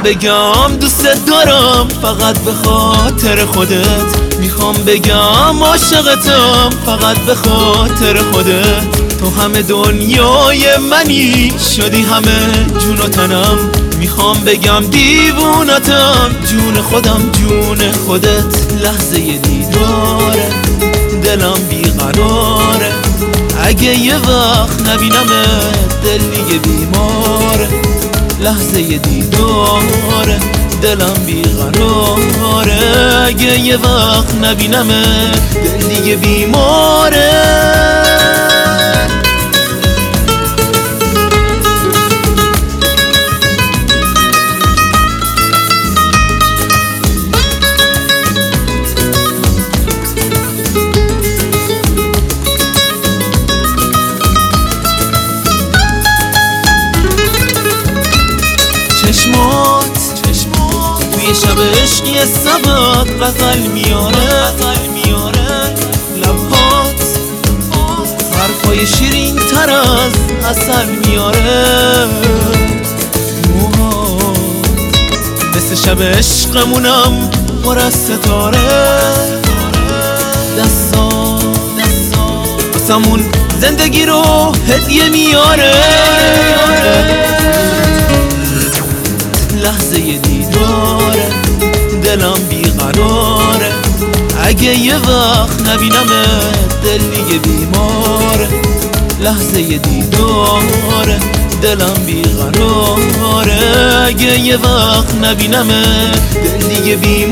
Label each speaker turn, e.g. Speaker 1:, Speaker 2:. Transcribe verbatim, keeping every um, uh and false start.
Speaker 1: بگم دوست دارم فقط به خاطر خودت، میخوام بگم عاشقتم فقط به خاطر خودت. تو همه دنیای منی، شدی همه جون و تنم، میخوام بگم دیوونتم، جون خودم جون خودت. لحظه دیداره دلم بیقراره، اگه یه وقت نبینمه دل میگه بیماره. لحظه دیداره دلم بیقراره، اگه یه وقت نبینمه دل دیگه بیماره. چشمات توی شب عشقی سبات غزل میاره، لبهات حرفای شیرین تر از عسل میاره، موهات مثل شب عشقمونم پر از ستاره، دستات واسمون زندگی رو هدیه میاره. لحظه دیداره دلم بیقراره، اگه یه وقت نبینمه دل میگه بیماره. لحظه دیداره دلم بیقراره، اگه یه وقت نبینمه دل دیگه بیماره.